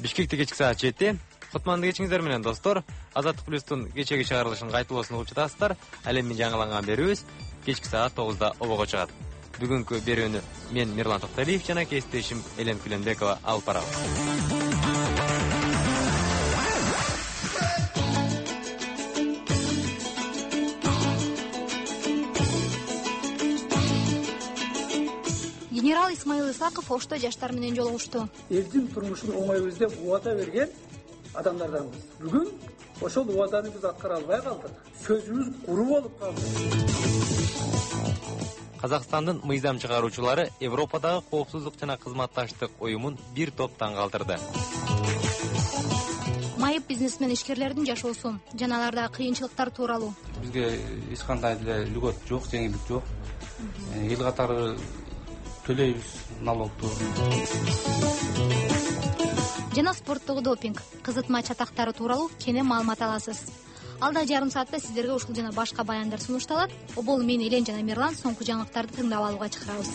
Бишкекте кечки саат 7. Кутманды кечиңиздер менен достор. Азаттык плюстун кечеги чыгарылышын кайталоосун угуп жатасыздар. Ал эми жаңыланган берүүбүз кечки саат 9-да обого чыгат. Бүгүнкү берүүнү мен Мирлан Токталиев жана кесиптешим Элен Күленбекова алып барабыз. Генерал Исмаил Исаков Ошто жаштар менен жолугушту. Элдин турмушун оңой издеп убада берген адамдарданбыз. Бүгүн ошол убаданы биз аткара албай калдык. Сөзүбүз куру болуп калды. Казакстандын мыйзам чыгаруучулары Европадагы коопсуздук жана кызматташтык уюмун бир топтан калтырды. Майып бизнесмен ишкерлердин жашоосу жана алардагы кыйынчылыктар тууралуу. Бизге эч кандай деле льгот жок, жеңилдик жок. Эл катары төлөйбүз налогду. Жана спорттогу допинг, кызытма чатактары тууралуу кене маалымат аласыз. Алда жарым саатта сиздерге ушул жана башка баяндар сунушталат. Обол мен Элен жана Мирлан соңку жаңылыктарды тыңдап алууга чакырабыз.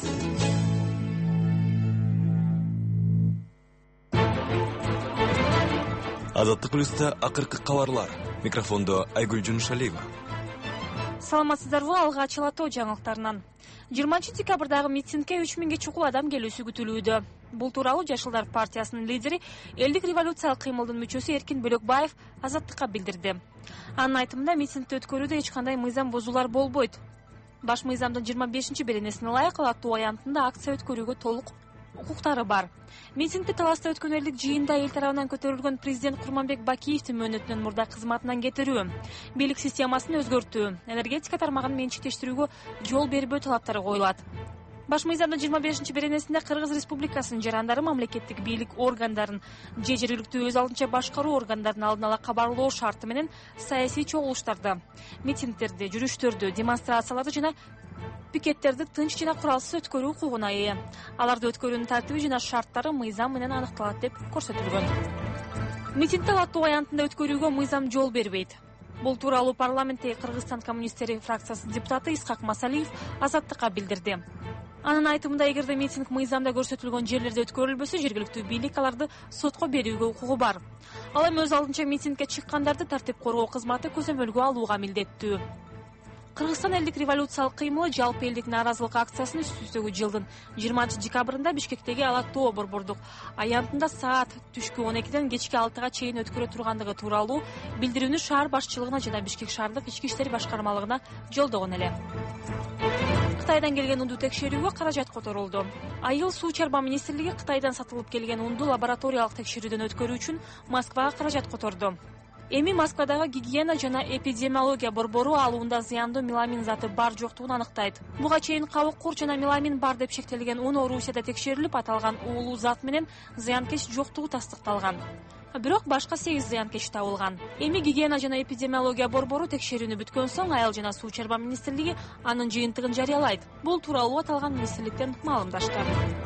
Азаттык плюста акыркы кабарлар. Микрофондо Айгүл Жунушалиева. Саламатсыздарбы, алгач Алатоо жаңылыктарынан. 20-декабрдагы митингге 3000ге чукул адам келүүсү күтүлүүдө. Бул тууралуу Жашылдар партиясынын лидери, элдик революциялык кыймылдын мүчөсү Эркин Бөлөкбаев Азаттыкка билдирди. Анын айтымында митингди өткөрүүдө эч кандай мыйзам бузуулар болбойт. Баш мыйзамдын 25-беренесине ылайык Алатоо аянтында акция өткөрүүгө толук укуктары бар. Митингди таласта өткөн элдик жыйында эл тарабынан көтөрүлгөн президент Курманбек Бакиевдин мөөнөтүнөн мурда кызматынан кетирүү, бийлик системасын өзгөртүү, энергетика тармагын менчиктештирүүгө жол бербөө талаптары коюлат. Баш мыйзамдын 25-беренесинде Кыргыз Республикасынын жарандары мамлекеттик бийлик органдарын же жергиликтүү өз алдынча башкаруу органдарын алдын ала кабарлоо шарты менен саясий чогулуштарды, митингдерди, жүрүштөрдү, демонстрацияларды жана пикеттерди тынч жана куралсыз өткөрүү укугуна ээ. Аларды өткөрүүнүн тартиби жана шарттары мыйзам менен аныкталат деп көрсөтүлгөн. Митингди Алатоо аянтында өткөрүүгө мыйзам жол бербейт. Бул тууралуу парламенттеги Кыргызстан коммунисттери фракциясынын депутаты Исхак Масалиев Азаттыкка билдирди. Анын айтымында, эгерде митинг мыйзамда көрсөтүлгөн жерлерде өткөрүлбөсө, жергиликтүү бийлик аларды сотко берүүгө укугу бар. Ал эми өз алдынча митингге чыккандарды тартип коргоо кызматы көзөмөлгө алууга милдеттүү. Кыргызстан элдик революциялык кыймылы жалпы элдик нааразылык акциясын үстүбүздөгү жылдын 20-декабрында Бишкектеги Алатоо борбордук аянтында саат түшкү 12ден кечки 6га чейин өткөрө тургандыгы тууралуу билдирүүнү шаар башчылыгына жана Бишкек шаардык ички иштер башкармалыгына жолдогон эле. Кытайдан келген унду текшерүүгө каражат которулду. Айыл суу чарба министрлиги Кытайдан сатылып келген унду лабораториялык текшерүүдөн өткөрүү үчүн Москвага каражат которду. Эми Москвадагы гигиена жана эпидемиология борбору алуунда зыяндуу меламин заты бар жоктугун анықтайт. Буга чейин кабык кур жана меламин бар деп шектелген ун Орусияда текшерилип, аталган уулуу зат менен зыянкеч жоктугу тастыкталган. Бирок башка 8 зыянкеч табылган. Эми гигиена жана эпидемиология борбору текшерүүнү бүткөн соң Айыл жана суу чарба министрлиги анын жыйынтыгын жарыялайт. Бул тууралуу аталган министрликтен маалымдашты.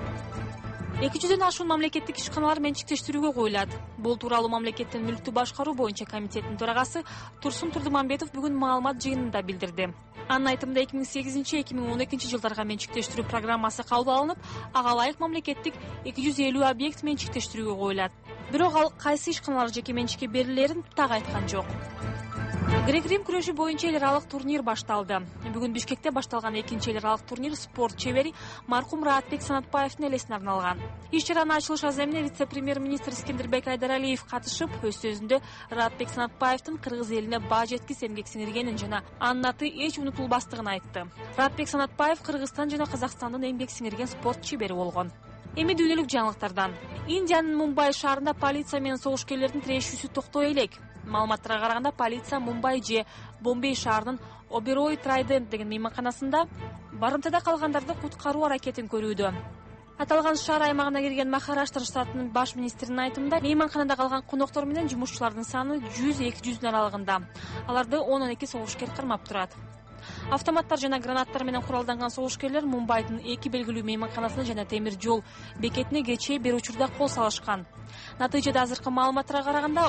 200дөн ашуун мамлекеттик ишканалар менчиктештирүүгө коюлат. Бул тууралуу мамлекеттин мүлктү башкаруу боюнча комитетинин төрагасы Турсун Турдумамбетов бүгүн маалымат жыйынында билдирди. Анын айтымында 2008-2012 жылдарга менчиктештирүү программасы кабыл алынып, ага ылайык мамлекеттик 250 объект менчиктештирүүгө коюлат. Бирок ал кайсы ишканалар жеке менчикке берилерин так айткан жок. Грек-Рим күрөшү боюнча эл аралык турнир башталды. Бүгүн Бишкекте башталган экинчи эл аралык турнир спорт чебери маркум Раатбек Санатбаевдин элесине арналган. Иш-чаранын ачылыш аземине вице-премьер-министр Искендирбек Айдаралиев катышып, өз сөзүндө Раатбек Санатбаевдин Кыргыз элине баа жеткис эмгек сиңиргенин жана анын аты эч унутулбастыгын айтты. Раатбек Санатбаев Кыргызстан жана Казакстандын эмгек сиңирген спорт чебери болгон. Эми дүйнөлүк жаңылыктардан. Индиянын Мумбай шаарында полиция менен согушкерлердин тирешүүсү токтой элек. Маалыматтарга караганда, полиция Мумбай же Бомбей шаарынын Оберой Трайдент деген мейманканасында барымтада калгандарды куткаруу аракетин көрүүдө. Аталган шаар аймагына кирген Махараштра штатынын баш министринин айтымында, мейманканада калган коноктор менен жумушчулардын саны 100-200 аралыгында. Аларды 10-12 согушкер кармап турат. Автоматтар жана гранаттар менен куралданган согушкерлер Мумбайдын 2 белгилүү мейманканасына жана темир жол бекетине кечээ бир учурда кол салышкан. Натыйжада азыркы маалыматтарга караганда,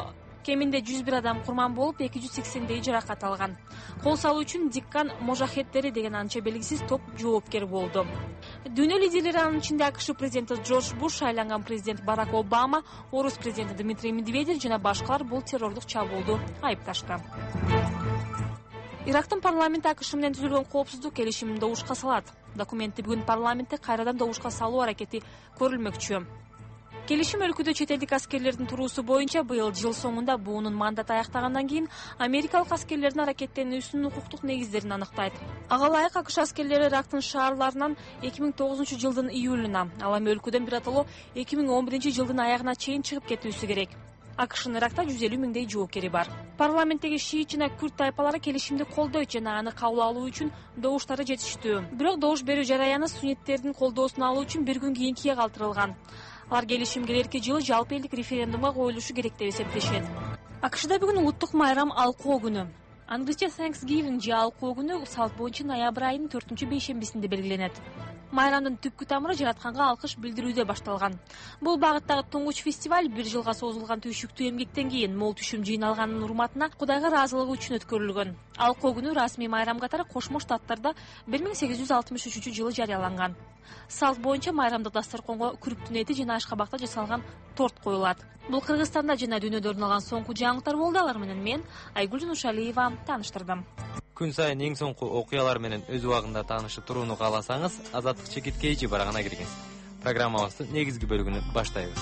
Кеминде 101 адам курман болуп, 280дей жаракат алган. Кол салуу үчүн Диккан можахеттери деген анча белгисиз топ жоопкер болду. Дүйнө лидерлери, анын ичинде АКШ президенти Джордж Буш, айланган президент Барак Обама, Орус президенти Дмитрий Медведев жана башкалар бул террорлук чабуулду айыпташты. Ирактын парламенти АКШ менен түзүлгөн коопсуздук келишимин добушка салат. Документти бүгүн парламентте кайрадан добушка салуу аракети көрүлмөкчү. Келишим өлкөдө чет элдик аскерлердин туруусу боюнча быйыл жыл соңунда буунун мандаты аяктагандан кийин америкалык аскерлердин аракеттенүүсүнүн укуктук негиздерин аныктайт. Ага ылайык АКШ аскерлери Ирактын шаарларынан 2009 жылдын июлуна, ал эми өлкөдөн биротоло 2011 жылдын аягына чейин чыгып кетүүсү керек. АКШнын Иракта 150 миңдей жоокери бар. Парламенттеги шиит жана күрд тайпалары келишимди колдойт жана аны кабыл алуу үчүн добуштары жетиштүү. Бирок добуш берүү жараяны сунниттердин колдоосун алуу үчүн bir күн кийинкиге калтырылган. Алар келишим келерки жылы жалпы элдик референдумга коюлушу керек деп эсептешет. АКШда бүгүн улуттук майрам Алкоо күнү. Англисче Thanksgiving же Алкоо күнү салт боюнча ноябрь айынын 4-бейшембисинде белгиленет. Майрамдын түпкү тамыры жаратканга алкыш билдирүүдө башталган. Бул багыттагы туңгуч фестиваль 1 жылга созулган түйшүктүү эмгектен кийин мол түшүм жыйналганын урматына Кудайга ыраазылыгы үчүн өткөрүлгөн. Алкоо күнү расмий майрам катары Кошмо Штаттарда 1863 жылы жарыяланган. Салт боюнча майрамда дасторконго күрүктүн эти жана ашкабакта жасалган торт коюлат. Бул Кыргызстанда жана дүйнөдө орун алган соңку жаңылыктар болду. Алар менен мен Айгүл Нушалиева тааныштырдым. Күн сайын эң соңку окуялар менен өз убагында таанышып турууну кааласаңыз, Азаттык чекиткейчи барагына киргиңиз. Программабыздын негизги бөлүгүнү баштайбыз.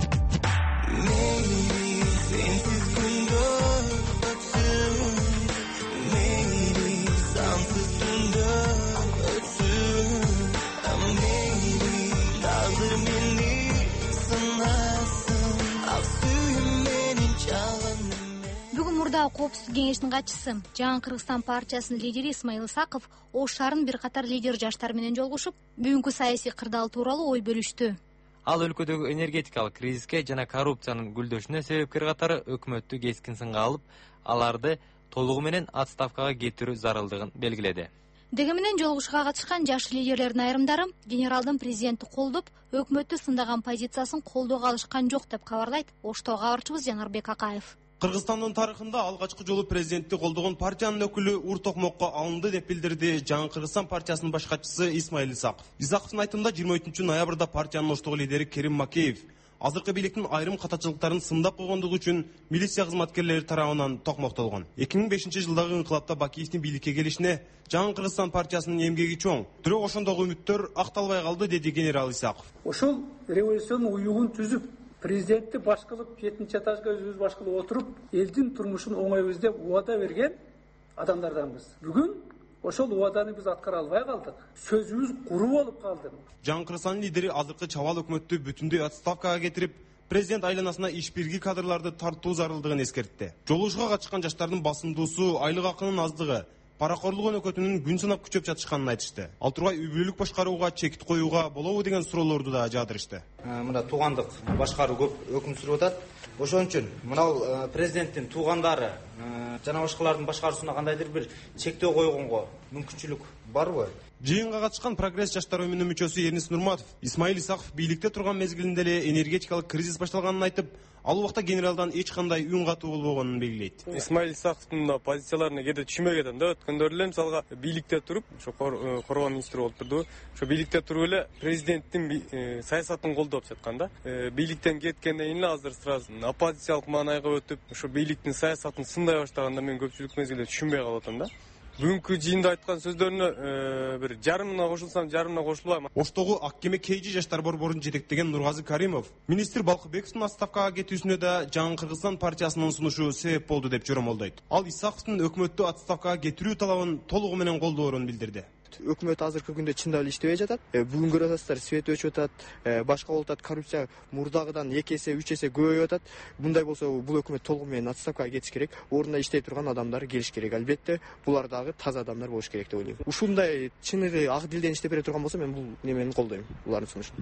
Коопсуздук кеңешинин катчысы, Жаңы Кыргызстан партиясынын лидери Исмаил Исаков Ош шаарынын бир катар лидер жаштар менен жолугушуп, бүгүнкү саясий кырдаал тууралуу ой бөлүштү. Ал өлкөдөгү энергетикалык кризиске жана коррупциянын гүлдөшүнө себепкер катары өкмөттү кескин сынга алып, аларды толугу менен отставкага кетирүү зарылдыгын белгиледи. Деги менен жолугушууга катышкан жаш лидерлердин айрымдары генералдын президентти колдоп, өкмөттү сындаган позициясын колдоого алышкан жок деп кабарлайт Оштогу кабарчыбыз Жанарбек Акаев. Кыргызстандын тарыхында алгачкы жолу президентти колдогон партиянын өкүлү уртокмокко алынды деп билдирди Жаңы Кыргызстан партиясынын баш катчысы Исмаил Исаков. Исаковдун айтымында 23 ноябрда партиянын Оштогу лидери Керим Макеев азыркы бийликтин айрым катачылыктарын сындап койгондугу үчүн милиция кызматкерлери тарабынан токмоктолгон. 2005 жылдагы инкылапта Бакиевдин бийликке келишине Жаңы Кыргызстан партиясынын эмгеги чоң. Бирок ошондогу үмүттөр акталбай калды, деди генерал Исаков. Ошол революциянын уюгун түзүп, президентти баш кылып, 7-чи этажга өзүбүз баш кылып отуруп, элдин турмушун оңойбуз деп убада берген адамдарданбыз. Бүгүн ошол убаданы биз аткара албай калдык. Сөзүбүз куру болуп калды. Жаңы Кыргызстандын лидери азыркы чабал өкмөттү бүтүндөй отставкага кетирип, президент айланасына ишбирги кадрларды тартуу зарылдыгын эскертти. Жолугушууга катышкан жаштардын басымдуусу, айлык акынын аздыгы, паракорлук өнөкөтүнүн күн санап күчөп жатышканын айтышты. Ал тургай үй бүлөлүк башкарууга чекит коюуга болобу деген суроолорду да жаадырышты. Мына туугандык башкаруу көп өкүм сүрүп атат. Ошон үчүн мына президенттин туугандары жана башкалардын башкаруусуна кандайдыр бир чектөө койгонго мүмкүнчүлүк барбы? Жыйынга катышкан прогресс жаштар өмүнүн мүчөсү Эрнис Нурматов Исмаил Исаков бийликте турган мезгилинде эле энергетикалык кризис башталганын айтып, ал убакта генералдан эч кандай үн катуу болбогонун белгилейт. Исмаил Исаковдун позицияларына кээде түшүнбөй кетем да. Өткөндөрү эле мисалга бийликте туруп, ошо коргоо министри болуп турду. Ошо бийликте туруп эле президенттин саясатын колдоп жаткан да. Бийликтен кеткенден кийин эле азыр сразу оппозициялык маанайга өтүп, ошо бийликтин саясатын сындай баштаганда мен көпчүлүк мезгилде түшүнбөй калып атам да. Бүгүнкү жыйында айткан сөздөрүнө бир жарымына кошулсам, жарымына кошулбайм. Оштогу ак кеме KG жаштар борборун жетектеген Нургазы Каримов министр Балкыбековдун отставкага кетүүсүнө да Жаңы Кыргызстан партиясынын сунушу себеп болду деп жоромолдойт. Ал Исаковдун өкмөттү отставкага кетирүү талабын толугу менен колдоорун билдирди. Өкмөт азыркы күндө чындап эле иштебей жатат. Бүгүн көрүп атасыздар, свет өчүп атат, башка болуп атат, коррупция мурдагыдан 2 эсе, 3 эсе көбөйүп атат. Мындай болсо бул өкмөт толугу менен отставкага кетиш керек. Ордунда иштей турган адамдар келиш керек. Албетте, булар дагы таза адамдар болуш керек деп ойлойм. Ушундай чыныгы ак дилден иштеп бере турган болсо мен бул немени колдойм, булардын сунуштун.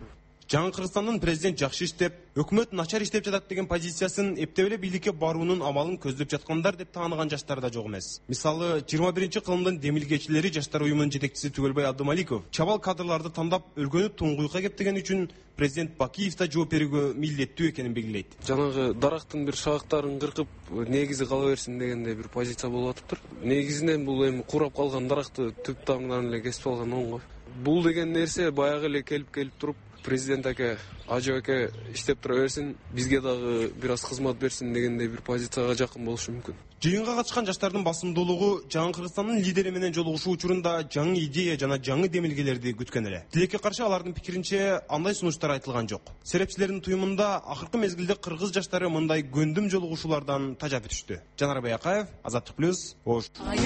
Жаңы Кыргызстандын президент жакшы иштеп, өкмөт начар иштеп жатат деген позициясын эптеп эле бийликке баруунун амалын көздөп жаткандар деп тааныган жаштар да жок эмес. Мисалы, 21-кылымдын демилгечилери жаштар уюмунун жетекчиси Түгөлбай Абдымаликов чабал кадрларды тандап өлгөнү туңгуйка кептеген үчүн президент Бакиев да жооп берүүгө милдеттүү экенин белгилейт. Жанагы дарактын бир шабактарын кыркып, негизи кала берсин дегенде бир позиция болуп атыптыр. Негизинен бул эми курап калган даракты түп тамырынан эле кесип алган оңго. Бул деген нерсе баягы эле келип туруп президент аке, Ажы аке иштеп тура берсин, бизге дагы бир аз кызмат берсин дегендей бир позицияга жакын болушу мүмкүн. Жыйынга катышкан жаштардын басымдуулугу Жаңы Кыргызстандын лидери менен жолугушуу учурунда жаңы идея жана жаңы демилгелерди күткөн эле. Тилекке каршы алардын пикиринче андай сунуштар айтылган жок. Серепчилердин туюмунда акыркы мезгилде кыргыз жаштары мындай гөндүм жолугушуулардан тажап өтүштү. Жанар Баякаев, Азаттык плюс, Ош.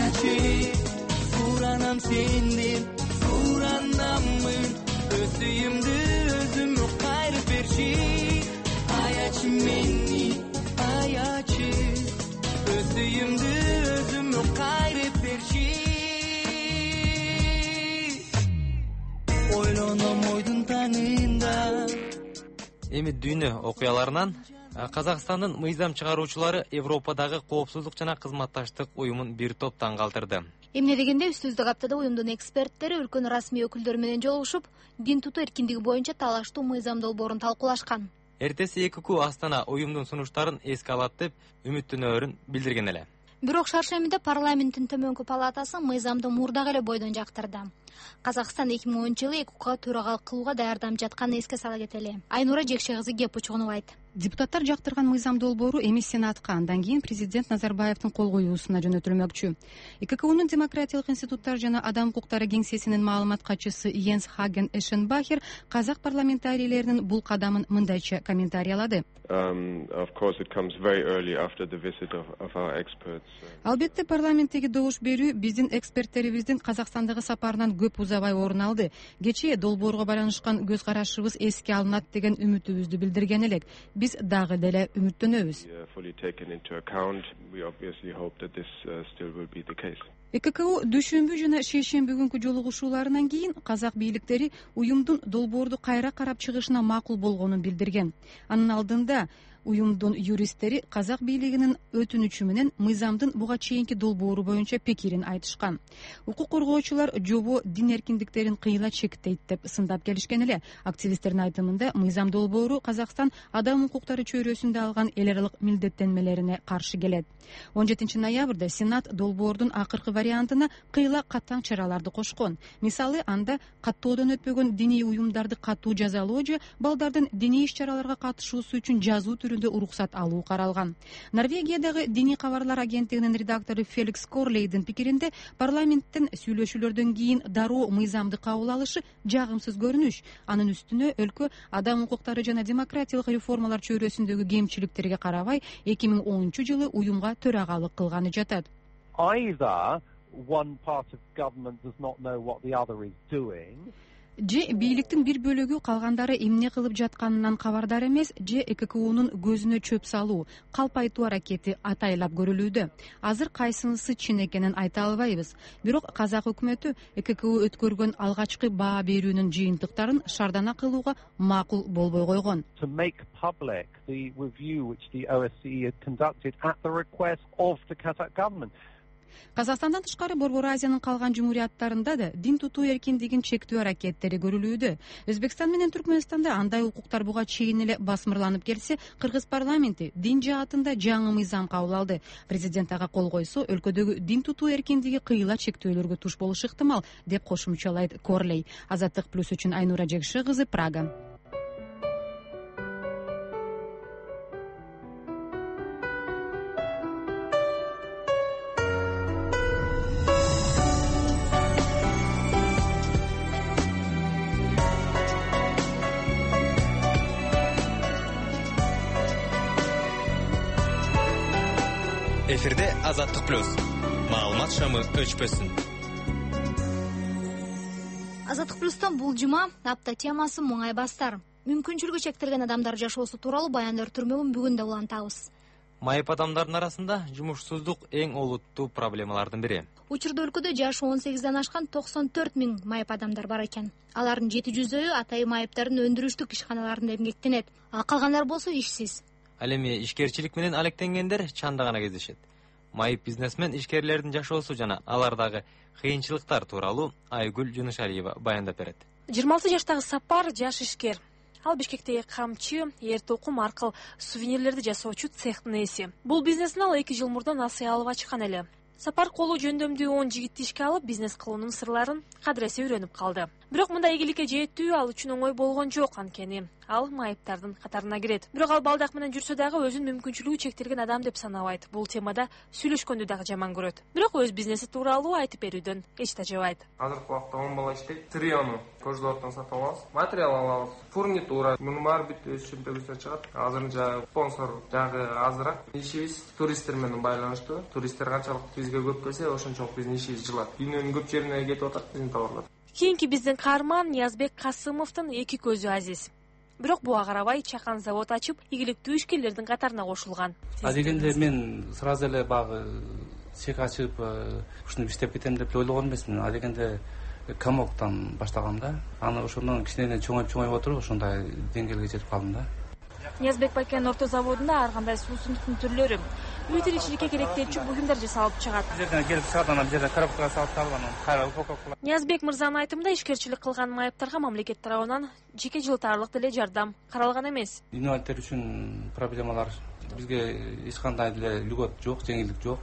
Суранам сенден, суранаммын, өсүйүмдү өзүмө кайрып берчи. Аячы мени, аячы, өсүйүмдү өзүмө кайрып берчи. Ойлоном ойдун таңында. Эми дүйнө окуяларынан Казакстандын мыйзам чыгаруучулары Европадагы коопсуздук жана кызматташтык уюмун бир топтан калтырды. Эмне дегенде үстүздүк аптада уюмдун эксперттери өлкөнүн расмий өкүлдөрү менен жолугушуп, дин тутуу эркиндиги боюнча талаштуу мыйзам долбоорун талкуулашкан. Эртеси ЭКК Астана уюмдун сунуштарын эске алат деп үмүттөнөөрүн билдирген эле. Бирок шаршемиде парламенттин төмөнкү палатасы мыйзамды мурдагы эле бойдон жактырды. Казакстан 2010-жылы ЭККга төрагалык кылууга даярданып жатканын эске сала кетели. Айнура Жекше кызы кеп учугунубайт. Депутаттар жактырган мыйзам долбоору эми Сенатка, андан кийин президент Назарбаевдин кол коюусуна жөнөтүлмөкчү. ЭККнын демократиялык институттар жана адам укуктары кеңсесинин маалымат катчысы Йенс Хаген Эшенбахер казак парламентарийлеринин бул кадамын мындайча комментариялады. Албетте парламенттеги добуш берүү биздин эксперттерибиздин Казакстандагы сапарынан көп узабай орун алды. Кечээ долбоорго байланышкан көз карашыбыз эске алынат деген үмүтүбүздү билдирген элек. Биз дагы деле үмүттөнөбүз. ЭКК дүйшөмбү жана шейшемби күнкү жолугушууларынан кийин казак бийликтери уюмдун долбоорду кайра карап чыгышына макул болгонун билдирген. Анын алдында уюмдун юристтери казак бийлигинин өтүнүчү менен мыйзамдын буга чейинки долбоору боюнча пикирин айтышкан. Укук коргоочулар жобо дин эркиндиктерин кыйла чектейт деп сындап келишкен эле. Активисттердин айтымында мыйзам долбоору Казакстан адам укуктары чөйрөсүндө алган эл аралык милдеттенмелерине каршы келет. 17 ноябрда Сенат долбоордун акыркы вариантына кыйла катаң чараларды кошкон. Мисалы, анда каттоодон өтпөгөн диний уюмдарды катуу жазалоо же балдардын диний иш-чараларга катышуусу үчүн жазуу түрүндө уруксат алуу каралган. Норвегиядагы диний кабарлар агенттигинин редактору Феликс Корлейдин пикиринде парламенттин сүйлөшүүлөрдөн кийин дароо мыйзамды кабыл алышы жагымсыз көрүнүш. Анын үстүнө өлкө адам укуктары жана демократиялык реформалар чөйрөсүндөгү кемчиликтерге карабай 2010-жылы уюмга төрагалык кылганы жатат. Же бийликтин бир бөлүгү калгандары эмне кылып жатканынан кабардар эмес, же ЭККнун көзүнө чөп салуу, калп айтуу аракети атайлап көрүлүүдө. Азыр кайсынысы чын экенин айта албайбыз. Бирок казак өкмөтү ЭКК өткөргөн алгачкы баа берүүнүн жыйынтыктарын шардана кылууга макул болбой койгон. Казакстандан тышкары Борбор Азиянын калган жумурияттарында да дин тутуу эркиндигин чектөө аракеттери көрүлүүдө. Өзбекстан менен Түркмөнстанда андай укуктар буга чейин эле басмырланып келсе, Кыргыз парламенти дин жаатында жаңы мыйзам кабыл алды. Президент ага кол койсо, өлкөдөгү дин тутуу эркиндиги кыйла чектөөлөргө туш болушу ыктымал, деп кошумчалайт Корлей. Азаттык плюс үчүн Айнура Жекше кызы, Прага. Эфирде Азаттык плюс. Маалымат шамы өчпөсүн. Азаттык плюстон бул жума апта темасы муңайбастар. Мүмкүнчүлүгү чектелген адамдар жашоосу тууралуу баяндар түрмөгүн бүгүн да улантабыз. Майып адамдардын арасында жумушсуздук эң олуттуу проблемалардын бири. Учурда өлкөдө жашы 18-ден ашкан 94 000 майып адамдар бар экен. Алардын 700-өө атайын майыптардын өндүрүштүк ишканаларында эмгектенет. Калгандар болсо ишсиз. Ал эми ишкерчилик менен алектенгендер чанда гана кездешет. Майып бизнесмен ишкерлердин жашоосу жана алардагы кыйынчылыктар тууралуу Айгүл Жунушалиева баяндап берет. 26 жаштагы Сапар жаш ишкер. Ал Бишкектеги камчы, эр токум аркылуу сувенирлерди жасоочу цехтын ээси. Бул бизнесин ал 2 жыл мурда насый алып ачкан эле. Сапар колу жөндөмдүү 10 жигитти ишке алып, бизнес кылуунун сырларын кадыресе үйрөнүп калды. Бирок мындай ийгиликке жетүү ал үчүн оңой болгон жок, анткени ал майыптардын катарына кирет. Бирок ал балдак менен жүрсө дагы өзүнүн мүмкүнчүлүгү чектелген адам деп санабайт. Бул темада сүйлөшкөндү дагы жаман көрөт. Бирок өз бизнеси тууралуу айтып берүүдөн эч тажабайт. Азыркы убакта 10 бала иштейт. Сырьяны кожлордон сатып алабыз. Материал алабыз. Фурнитура, мунун баары бүт өз чөнтөгүбүздөн чыгат. Азырынча спонсор жагы азыраак. Ишибиз туристтер менен байланыштуу. Туристтер канчалык бизге көп келсе, ошончолук биздин ишибиз жылат. Дүйнөнүн көп жерине кетип атат биздин товарлар. Кийинки биздин каарман Ниязбек Касымовдун 2 көзү азиз. Бирок буга карабай чакан завод ачып, ийгиликтүү ишкерлердин катарына кошулган. Дегенде мен сразу эле багы цех ачып, ушуну иштеп кетем деп ойлогон эмесмин. Дегенде комоктон баштагам да. Аны ошондон кичинене чоңоюп отуруп ошондой деңгээлге жетип калдым да. Ниязбек Бакен орто заводунда ар кандай суусундуктун түрлөрү, үй тиричиликке керектелчү буюмдар жасалып чыгат. Жерден келип чыгат, анан жерде коробкага салып салган, кайра упаковка. Ниязбек мырзанын айтымында ишкерчилик кылган майыптарга мамлекет тарабынан жеке жылтаарлык деле жардам каралган эмес. Инвалидтер үчүн проблемалар бизге эч кандай деле льгот жок, жеңилдик жок.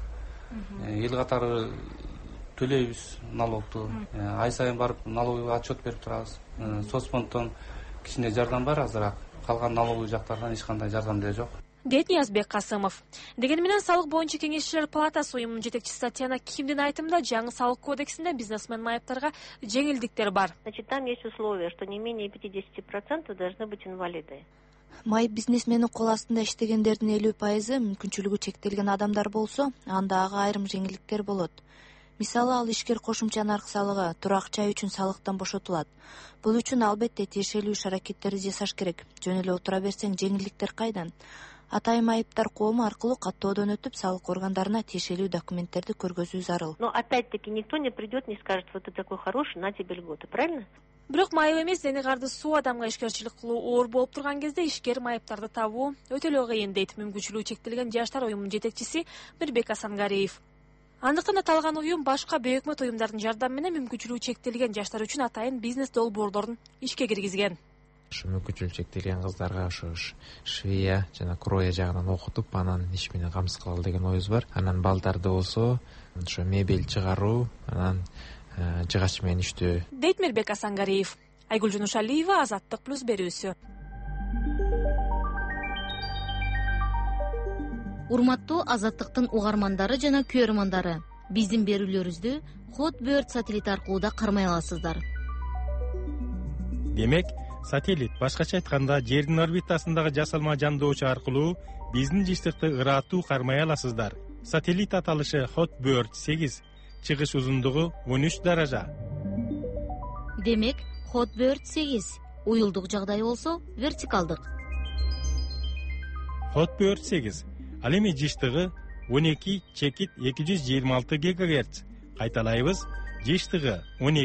Эл катары төлөйбүз налогду. Ай сайын барып налоговый отчет берип турабыз. Соцфонддон кичине жардам бар азыраак. Калган налоговый жактардан эч кандай жардам деле жок. Дейт Ниязбек Касымов. Дегени менен салык боюнча кеңешчилер палатасы уюмунун жетекчиси Татьяна Кимдин айтымында жаңы салык кодексинде бизнесмен майыптарга жеңилдиктер бар. Значит, там есть условие, что не менее 50% должны быть инвалиды. Майып бизнесменин кол астында иштегендердин 50% мүмкүнчүлүгү чектелген адамдар болсо, анда ага айрым жеңилдиктер болот. Мисалы, ал ишкер кошумча нарк салыгы, турак жай үчүн салыктан бошотулат. Бул үчүн албетте тиешелүү иш-аракеттерди жасаш керек. Жөн эле отура берсең жеңилдиктер кайдан? Атайын майыптар коому аркылуу каттоодон өтүп, салык органдарына тиешелүү документтерди көргөзүү зарыл. Но опять-таки никто не придет, не скажет, вот ты такой хороший, на тебе льготы, правильно? Бирок майып эмес, дени карды суу адамга ишкерчилик кылуу оор болуп турган кезде ишкер майыптарды табуу өтө эле кыйын, дейт мүмкүнчүлүгү чектелген жаштар уюмунун жетекчиси Мирбек Асангариев. Андыктан аталган уюм башка бейөкмөт уюмдардын жардамы менен мүмкүнчүлүгү чектелген жаштар үчүн атайын бизнес долбоорлорун ишке киргизген. Мүмкүнчүлүгү чектелген кыздарга ошо швея жана кроя жагынан окутуп, анан иш менен камсыз кылалы деген оюбуз бар. Анан балдарды болсо ошо мебель чыгаруу, анан жыгач менен иштөө. Дейт Мирбек Асангариев. Айгүл Жунушалиева, Азаттык плюс берүүсү. Урматтуу Азаттыктын угармандары жана көрөрмандары, биздин берүүлөрүбүздү Hotbird сателлит аркылуу да кармай аласыздар. Демек, сателлит башкача айтканда жердин орбитасындагы жасалма жандоочу аркылуу биздин жыштыкты ыраттуу кармай аласыздар. Сателлит аталышы Hotbird 8, чыгыш узундугу 13 даража. Демек, Hotbird 8 уюлдук жагдай болсо вертикалдык. Hotbird 8 ал эми жыштыгы 12/226 ГГц. Кайталайбыз, жыштыгы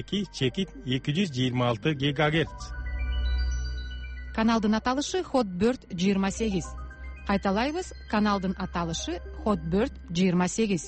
12/226 ГГц. Каналдын аталышы Hotbird 28. Кайталайбыз, каналдын аталышы Hotbird 28.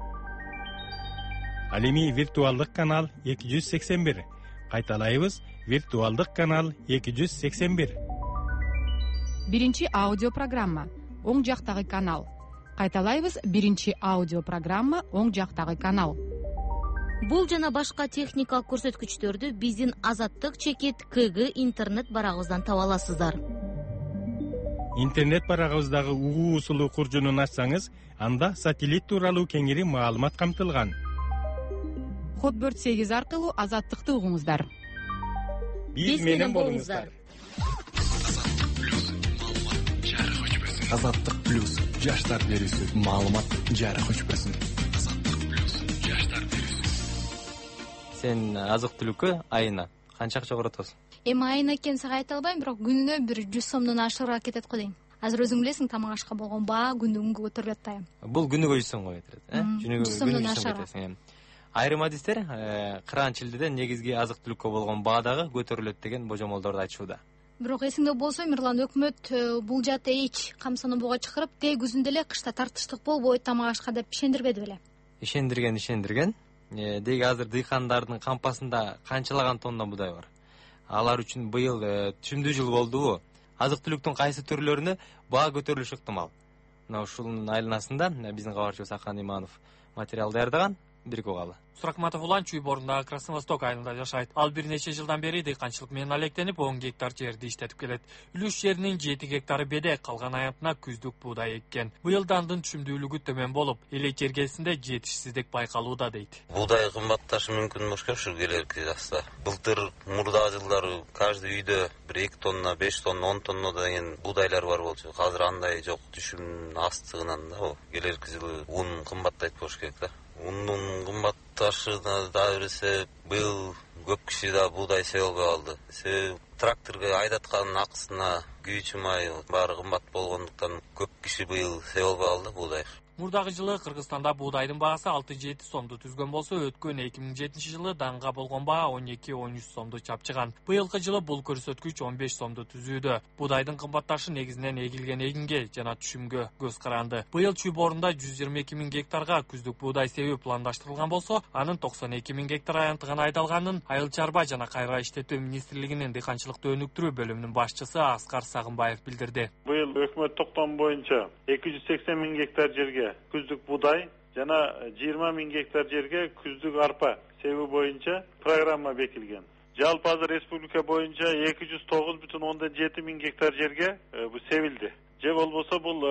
Ал эми виртуалдык канал 281. Кайталайбыз, виртуалдык канал 281. Биринчи аудио программа, оң жактагы канал. Кайталайбыз, биринчи аудио программа, оң жактагы канал. Бул жана башка техникалык көрсөткүчтөрдү биздин Азаттык чекит КГ интернет барагыбыздан таба аласыздар. Интернет барагыбыздагы угуу усулу куржунун ачсаңыз, анда сателлит тууралуу кеңири маалымат камтылган. Hotbird 8 аркылуу Азаттыкты угуңуздар. Биз менен болуңуздар. Азаттык плюс жаштар берүүсү, маалымат жарык өчпөсүн. Сен азык-түлүккө айына канча акча коротосуң? Эми айына экенин сага айта албайм, бирок күнүнө 100 сомдон ашыгыраак кетет го дейм. азыр өзүң билесиң тамак ашка болгон баа күндөн күнгө көтөрүлүп атпайбы? Бул күнүгө 100 сомго кетет, жүз сомдон ашар. Айрым адистер кыран шилдеде негизги азык түлүккө болгон баа дагы көтөрүлөт деген божомолдорду айтышууда. Бирок эсиңде болсо, Мирлан, өкмөт бул жаатта эч камсынобого чакырып, тээ күзүндө эле кышта тартыштык болбойт тамак ашка деп ишендирбеди беле? Ишендирген. Деги азыр дыйкандардын кампасында канчалаган тонна буудай бар. Алар үчүн быйыл түшүмдүү жыл болдубу? Азык түлүктүн кайсы түрлөрүнө баа көтөрүлүшү ыктымал? Мына ушунун айланасында биздин кабарчыбыз Ақан Иманов материал даярдаган. Бирик угалы. Суракматов Улан Чүй борунда Красновосток айылында жашайт. Ал бир нече жылдан бери дыйканчылык менен алектенип 10 гектар жерди иштетип келет. Үлүш жеринин 7 гектары беде, калган аянтына күздүк буудай эккен. Быйыл андын түшүмдүүлүгү төмөн болуп, эле жергесинде жетишсиздик байкалууда дейт. Буудай кымбатташы мүмкүн болуш ушу келерки жаста. Былтыр мурда жылдары каждый үйдө 1-2 тонна, 5 тонна, 10 тонна деген буудайлар бар болчу. Азыр андай жок, түшүм астыгынан да. Келерки жылы un кымбаттайт болуш керек да. Унун кымбатташына да берсе, быйыл көп киши да буудай сей албай калды. Тракторго айдаткан акысына күйүүчү май баары кымбат болгондуктан көп киши быйыл сей албай калды буудай. Мурдагы жылы Кыргызстанда буудайдын баасы 6-7 сомду түзгөн болсо, өткөн 2007-жылы данга болгон баа 12-13 сомду чапчыган. Быйылкы жылы бул көрсөткүч 15 сомду түзүүдө. Буудайдын кымбатташы негизинен эгилген эгинге жана түшүмгө көз каранды. Быйыл Чүй борунда 122 000 гектарга күздүк буудай себүү пландаштырылган болсо, анын 92 000 гектар аянты гана айдалганын Айыл чарба жана кайра иштетүү министрлигинин дыйканчылыкты өнүктүрүү бөлүмүнүн башчысы Аскар Сагынбаев билдирди. Быйыл өкмөт токтому боюнча 280 000 гектар жерге күздүк буудай жана 20 000 гектар жерге күздүк арпа себүү боюнча программа бекилген. Жалпы азыр республика боюнча 209,7 000 гектар жерге бу себилди. Же болбосо бул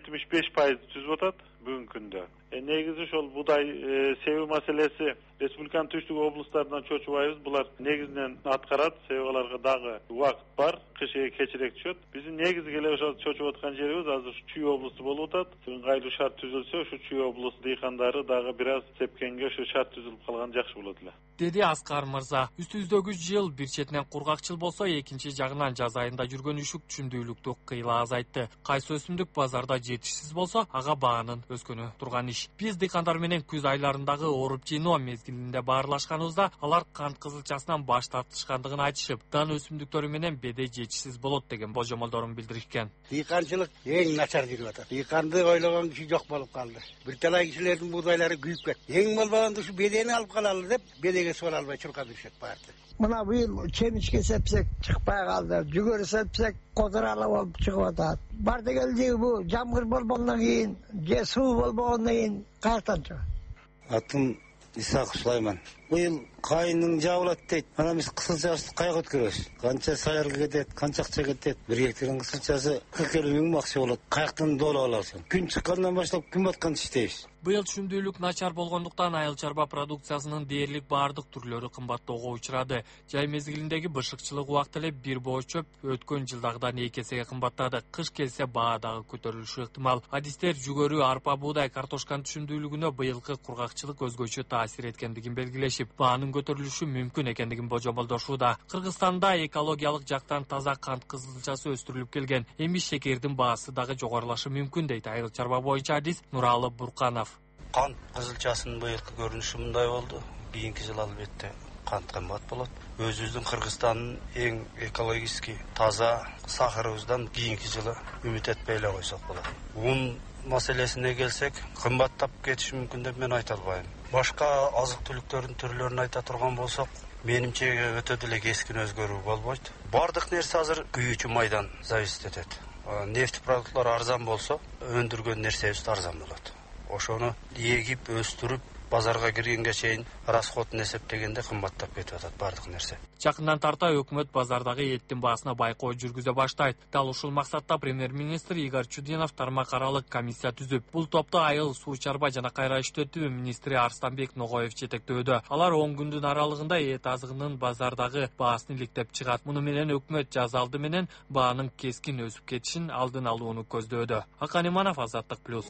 75% түзүп атат бүгүнкү күндө. Негизи ошол буудай себүү маселеси республиканын түштүк облустарынан чочубайбыз. Булар негизинен аткарат. Себүүлөргө дагы убакыт бар. Кыш кечирээк түшөт. Биздин негизги эле ошол чочуп аткан жерибиз азыр Чүй облусту болуп атат. Ыңгайлуу шарт түзүлсө, ушу Чүй облусу дыйкандары дагы бир аз сепкенге ушу шарт түзүлүп калган жакшы болот эле. Деди Аскар мырза. Үстүбүздөгү жыл бир четинен кургакчыл болсо, экинчи жагынан жаз айында жүргөн үшүк түшүмдүүлүктү кыйла азайтты. Кайсы өсүмдүк базарда жетишсиз болсо, ага баанын өскөнү турган иш. Биз дыйкандар менен күз айларындагы оруп жыйноо мезгилинде баарлашканыбызда, алар кант кызылчасынан баш тартышкандыгын айтышып, дан өсүмдүктөрү менен беде жетишсиз болот деген божомолдорун билдиришкен. Дыйканчылык эң начар жүрүп атат. Дыйканды ойлогон киши жок болуп калды. Бир талай кишилердин буудайлары күйүп кетти. Эң болбогондо ушу бедени алып калалы деп, бедеге суала албай чуркап жүрүшөт баарды. Мына быйыл чемичке сепсек чыкпай калды. Жүгөрү сепсек кодурала болуп чыгып атат. Бар дегенде бу жамгыр болбогондон кийин, же суу болбогондон кийин каяктан чыгат? Атым Исаков Сулайман. Быйыл кайының жабылат дейт. Ана биз кысылчасы каяка өткөрөбүз. Канча сайырга кетет, канча акча кетет. Бир гектардан кысылчасы 40 000 акча болот. Каяктан доло аласың. Күн чыккандан баштап күн батканча иштейбиз. Быйыл түшүмдүүлүк начар болгондуктан айыл чарба продукциясынын дээрлик баардык түрлөрү кымбаттоого учурады. Жай мезгилиндеги бышыкчылык убакыт эле бир боо чөп өткөн жылдагыдан 2 эсеге кымбаттады. Кыш келсе баа дагы көтөрүлүшү ыктымал. Адистер жүгөрү, арпа, буудай, картошканын түшүмдүүлүгүнө быйылкы кургакчылык өзгөчө таасир эткендигин белгилешип, баанын көтөрүлүшү мүмкүн экендигин божомолдошууда. Кыргызстанда экологиялык жактан таза кант кызылчасы өстүрүлүп келген. Эми шекердин баасы дагы жогорулашы мүмкүн дейт айыл чарба боюнча адис Нуралы Бурканов. Кант кызылчасынын быйылкы көрүнүшү мындай болду. Кийинки жылы албетте кант кымбат болот. Өзүбүздүн Кыргызстандын эң экологически таза сахарыбыздан кийинки жылы үмүт этпей эле койсок болот. Un маселесине келсек, кымбаттап кетиши мүмкүн деп мен айта албайм. Башка азык түлүктөрдүн түрлөрүн айта турган болсок, менимче өтө деле кескин өзгөрүү болбойт. Бардык нерсе азыр күйүүчү майдан зависит этет. Нефть продуктлары арзан болсо, өндүргөн нерсебиз арзан болот. Ошону эгип, өстүрүп, базарга киргенге чейин расходун эсептегенде кымбаттап кетип атат бардык нерсе. Жакындан тарта өкмөт базардагы эттин баасына байкоо жүргүзө баштайт. Дал ушул максатта премьер-министр Игорь Чудинов тармак аралык комиссия түзүп, бул топту айыл, суу чарба жана кайра иштетүү министри Арстанбек Ногоев жетектөөдө. Алар 10 күндүн аралыгында эт азыгынын базардагы баасын иликтеп чыгат. Муну менен өкмөт жаз алды менен баанын кескин өсүп кетишин алдын алууну көздөөдө. Ақан Иманов, Азаттык плюс.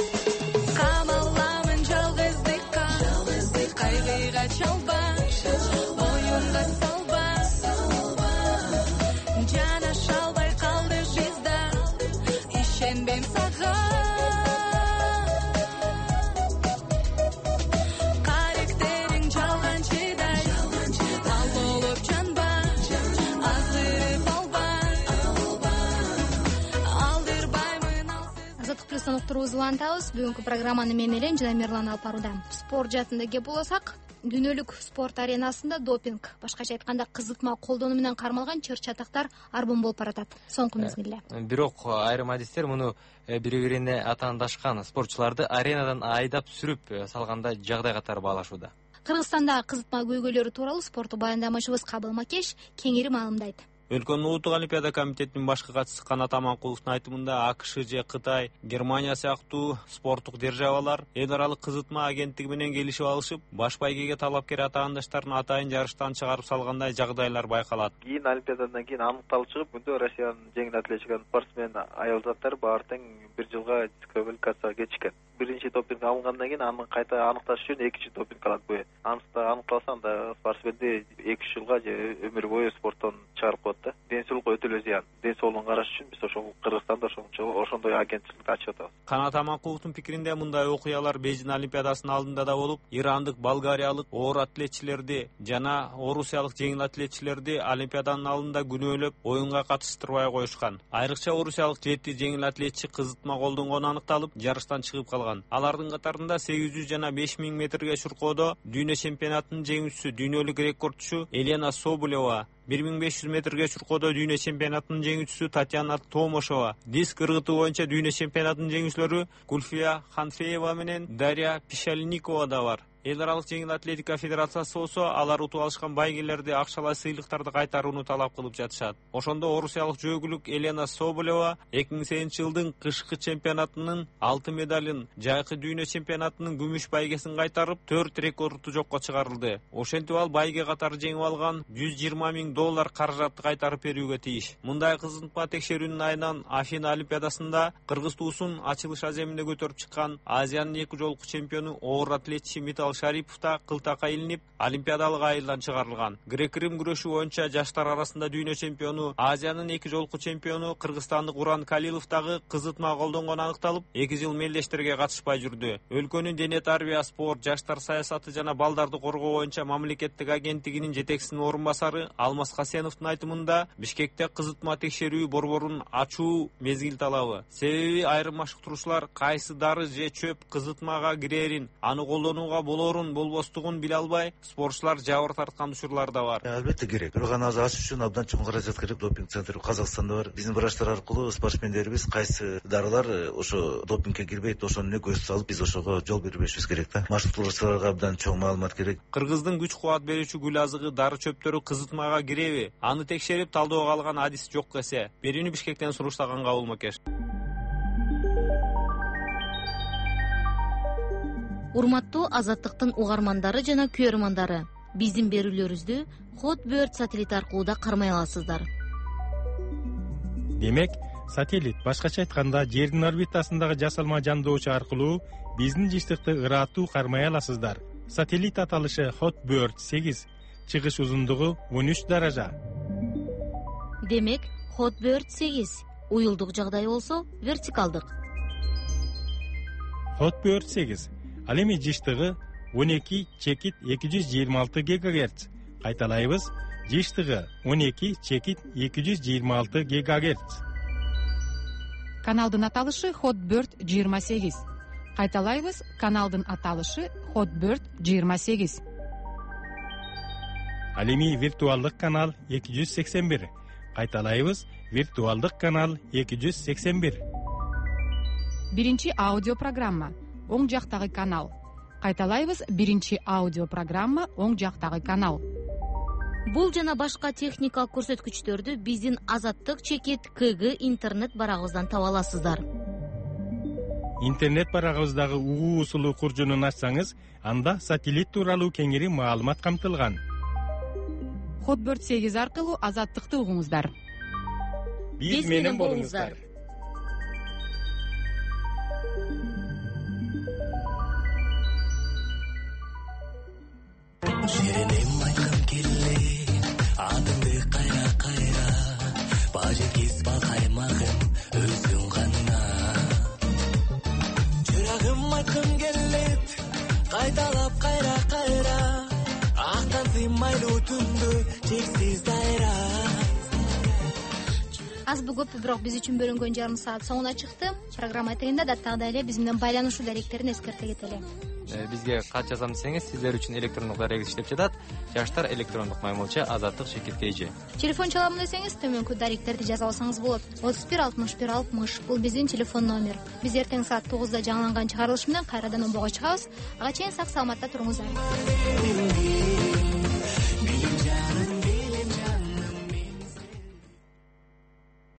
Камаламын жалгыздыкка, кайгыга чалба, оюнга салба, жана шалбай калды бизда, сенбейм сага. Каректериң жалганчыдай, ал болуп жанба, аздырып алба. Алдырбаймын Азаттык плюстан уктуруубузду улантабыз. Бүгүнкү программаны мен Элен жана Мерлан алып барууда. Спорт жаатында кеп болсок, дүйнөлүк спорт аренасында допинг, башкача айтканда кызытма колдонуу менен кармалган чыр-чатактар арбон болуп баратат соңку мезгилде. Бирок айрым адистер муну бири-бирине атаандашкан спортчуларды аренадан айдап сүрүп салгандай жагдай катары баалашууда. Кыргызстандагы кызытма көйгөйлөрү тууралуу спорттук баяндамачыбыз Кабыл Макеш кеңири маалымдайт. Өлкөнүн улуттук олимпиада комитетинин башкы катчысы Канат Аманкуловдун айтымында АКШ же Кытай, Германия сыяктуу спорттук державалар эл аралык кызытма агенттиги менен келишип алышып, баш байгеге талапкер атаандаштарын атайын жарыштан чыгарып салгандай жагдайлар байкалат. Кийин олимпиададан кийин аныкталып чыгып, күндө Россиянын жеңил атлетиканын спортсмен аял заттары баары тең бир жылга дисквалификацияга кетишкен. Биринчи допинг алынгандан кийин аны кайта аныкташ үчүн экинчи допинг алат бу. Аныкталса анда спортсменди 2 жылга же өмүр бою спорттон чыгарып коет да. Ден соолукка өтө эле зыян. Ден соолугун караш үчүн биз ошол Кыргызстанда ошондой агенттикти ачып атабыз. Канат Аманкуловдун пикиринде мындай окуялар Бейжин олимпиадасынын алдында да болуп, ирандык, болгариялык оор атлетчилерди жана орусиялык жеңил атлетчилерди олимпиаданын алдында күнөөлөп, оюнга катыштырбай коюшкан. Айрыкча орусиялык 7 жеңил атлетчи кызытма колдонгону аныкталып, жарыштан чыгып калган. Алардын катарында 800 жана 5000 метрге чуркоодо дүйнө чемпионатынын жеңүүчүсү, дүйнөлүк рекордчу Елена Соболева, 1500 метрге чуркоодо дүйнө чемпионатынын жеңүүчүсү Татьяна Томошова, диск ыргытуу боюнча дүйнө чемпионатынын жеңүүчүлөрү Гульфия Ханфеева менен Дарья Пишальникова да бар. Эл аралык жеңил атлетика федерациясы болсо, алар утуп алышкан байгелерди акчалай сыйлыктарды кайтарууну талап кылып жатышат. Ошондо орусиялык жөөгүлүк Елена Соболева 2008-жылдын кышкы чемпионатынын алтын медалын, жайкы дүйнө чемпионатынын күмүш байгесин кайтарып, 4 рекорду жокко чыгарылды. Ошентип ал байге катары жеңип алган $120,000 каражатты кайтарып берүүгө тийиш. Мындай кызытма текшерүүнүн айынан Афина олимпиадасында кыргыз туусун ачылыш аземине көтөрүп чыккан Азиянын 2 жолку чемпиону оор атлетчи Митал Шарипов да кылтакка илинип, олимпиадалык айылдан чыгарылган. Грек-рим күрөшү боюнча жаштар арасында дүйнө чемпиону, Азиянын 2 жолку чемпиону кыргызстандык Уран Калилов дагы кызытма колдонгону аныкталып, 2 жыл мелдештерге катышпай жүрдү. Өлкөнүн дене тарбия, спорт, жаштар саясаты жана балдарды коргоо боюнча мамлекеттик агенттигинин жетекчисинин орун басары Алмаз Хасеновдун айтымында, Бишкекте кызытма текшерүү борборун ачуу мезгил талабы. Себеби айрым машыктыруучулар кайсы дары же чөп кызытмага кирерин, аны колдонууга болбостугун биле албай, спортчулар жабыр тарткан учурлар да бар. Албетте керек. Бирок аны ачыш үчүн абдан чоң каражат керек. Допинг центри Казакстанда бар. Биздин врачтар аркылуу спортсмендерибиз кайсы дарылар ошо допингке кирбейт, ошону көз салып, биз ошого жол бербешибиз керек да. Машыктыруучуларга абдан чоң маалымат керек. Кыргыздын күч кубат берүүчү гүл азыгы, дары чөптөрү кызытмага киреби? Аны текшерип талдөөгө алган адис жок эсе. Берүүнү Бишкектен суруштаган Кабыл Макеш. Урматтуу Азаттыктын угармандары жана көрөрмандары, биздин берүүлөрүбүздү Hotbird сателлит аркылуу да кармай аласыздар. Демек, сателлит, башкача айтканда, жердин орбитасындагы жасалма жандоочу аркылуу биздин жыштыкты ырааттуу кармай аласыздар. Сателлит аталышы Hotbird 8, чыгыш узундугу 13 даража. Демек, Hotbird 8, уюлдук жагдай болсо вертикалдык. Hotbird 8 ал эми жыштыгы 12/226 ГГц. Кайталайбыз, жыштыгы 12/226 ГГц. Каналдын аталышы Hotbird 28. Кайталайбыз, каналдын аталышы Hotbird 28. Ал эми виртуалдык канал 281. Кайталайбыз, виртуалдык канал 281. Биринчи аудио программа, оң жактагы канал. Кайталайбыз, биринчи аудио программа, оң жактагы канал. Бул жана башка техникалык көрсөткүчтөрдү биздин Азаттык чекит КГ интернет барагыбыздан таба аласыздар. Интернет барагыбыздагы угуу усулу куржунун ачсаңыз, анда сателлит тууралуу кеңири маалымат камтылган. Hotbird 8 аркылуу Азаттыкты угуңуздар. Биз менен болуңуздар. Жеренем айткым келе, атыңды кайра, бажы кес бал каймагым, өзүң гана. азбы көппү бирок биз үчүн бөлүнгөн жарым саат соңуна чыкты. Программа этегинде даттагыдай эле биз менен байланышуу даректерин эскерте кетели. Бизге кат жазам десеңиз, сиздер үчүн электрондук дарек иштеп жатат. Жаштар электрондук маймылча Азаттык Шекеткейжи. Телефон чаламын десеңиз, төмөнкү даректерди жаза алсаңыз болот. 31 61 60 бул биздин телефон номер. Биз эртең саат 9да жаңыланган чыгарылыш менен кайрадан омбого чыгабыз. Ага чейин сак саламатта туруңуздар.